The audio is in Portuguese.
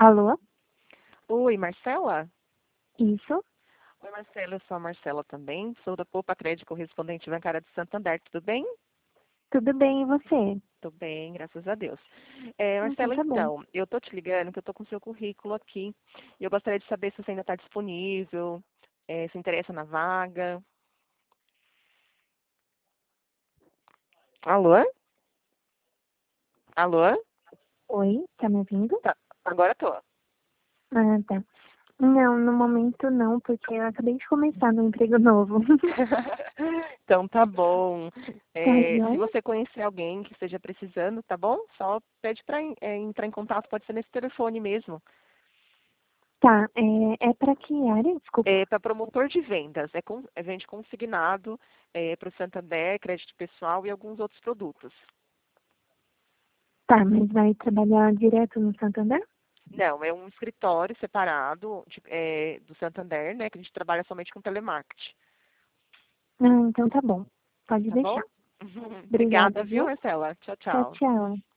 Alô? Oi, Marcela? Isso? Oi, Marcela, eu sou a Marcela também, sou da Poupa Crédito Correspondente Bancária de Santander, tudo bem? Tudo bem, e você? Tudo bem, graças a Deus. Então Marcela, tá bom. então, eu tô te ligando que eu tô com o seu currículo aqui e eu gostaria de saber se você ainda está disponível, se interessa na vaga. Alô? Alô? Oi, tá me ouvindo? Tá, agora tô. Ah, tá. Não, no momento não, porque eu acabei de começar no emprego novo. Então tá bom. Tá Se joia? você conhecer alguém que esteja precisando, tá bom? Só pede para entrar em contato, pode ser nesse telefone mesmo. Tá, é pra que área? Desculpa. Para promotor de vendas, vende consignado para o Santander, crédito pessoal e alguns outros produtos. Tá, mas vai trabalhar direto no Santander? Não, é um escritório separado do Santander, né? Que a gente trabalha somente com telemarketing. Ah, então tá bom. Pode Tá bom? deixar. Obrigada, Obrigada, viu, viu? Marcela? Tchau, Tchau, tchau. tchau.